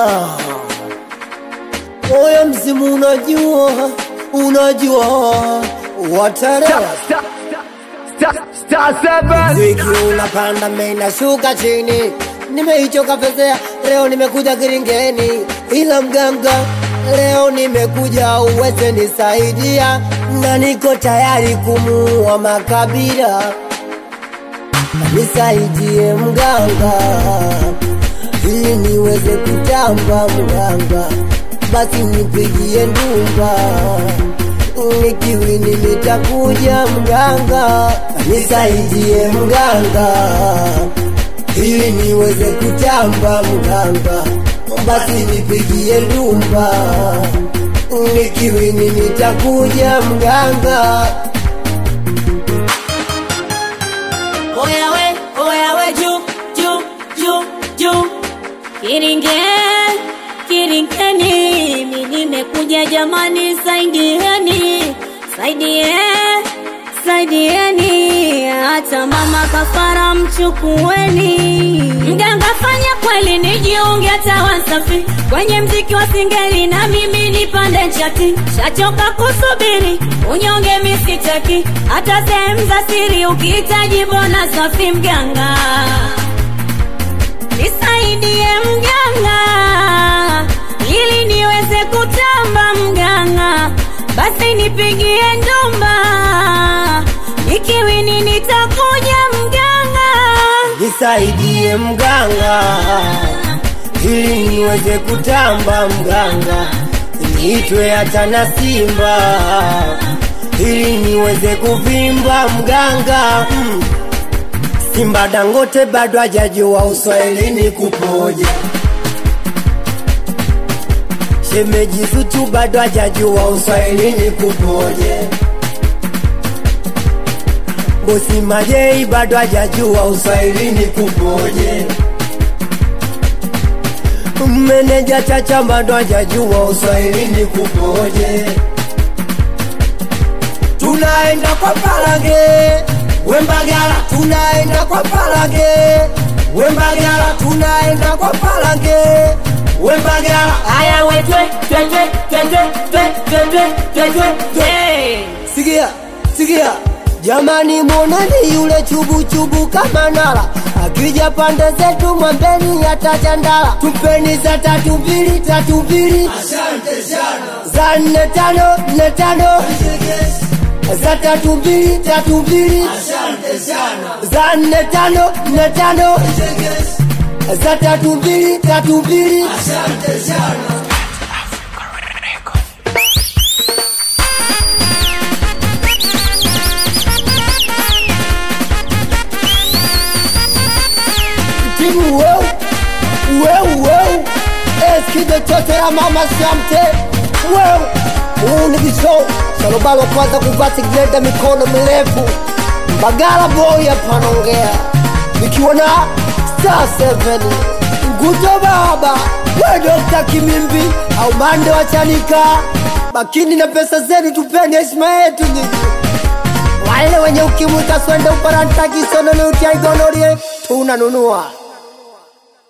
Oya mzimu unajua watarewa Star 7 Ziki unapanda mena shuka chini. Nimeichoka fezea, leo nimekuja kiringeni. Ila mganga, leo nimekuja uweze nisaidia. Na niko tayari kumuua makabila. Nisaidie mganga, ili niweze kutamba mganga. Basi nipigie ndumba, nikiwini nitakuja mganga. Nisaidie mganga, ili niweze kutamba mganga. Basi nipigie ndumba, nikiwini nitakuja mganga. Oya we juu Kiringeni, mimi nimekuja jamani, saidieni, hata mama kafara mchukueni. Mganga fanya kweli nijiunge hata Wasafi, kwenye mziki wa singeli na mimi nipande chati. Shachoka kusubiri unyonge misitaki, hata sehemu za siri ukihitaji bona safi. Mganga nisaidie mganga, ili niweze kutamba mganga. Basi nipigie ndumba, nikiwini nitakuja mganga. Nisaidie mganga, ili niweze kutamba mganga. Niitwe hata na Simba, ili niweze kuvimba mganga. Simba Dangote bado hajajua Uswahilini kupoje. Shemeji Zuchu bado hajajua Uswahilini kupoje. Bosi Majei bado hajajua Uswahilini kupoje. Meneja Chacha bado hajajua Uswahilini kupoje. Tunaenda kwa Palange Wembagala, tunaenda kwa Palange Wembagala, tunaenda kwa Palange Wembagala. Aya we twe Sikia jamani, monani yule chubu kama nala. Akija pande zetu mwambeni atajandala. Tupeni za 32 Asante sana za 45 za 32 Asante sana za 45 za 32 Asante sana Timu wow Eskide chote ya mama Shamte wow. Ni kisho Salobalo kwanza kuvati glenda mikono mirefu. Bagala boy hapa naongea, nikiwa na Star 7 Nguto baba we Dr. Kimimbi au Mande wa Chanika. Bakini na pesa zenu, tupeni heshima yetu nyinyi. Wale wenye ukimwi kaswende uparanta kisono ni utiaigonorie tunanunua.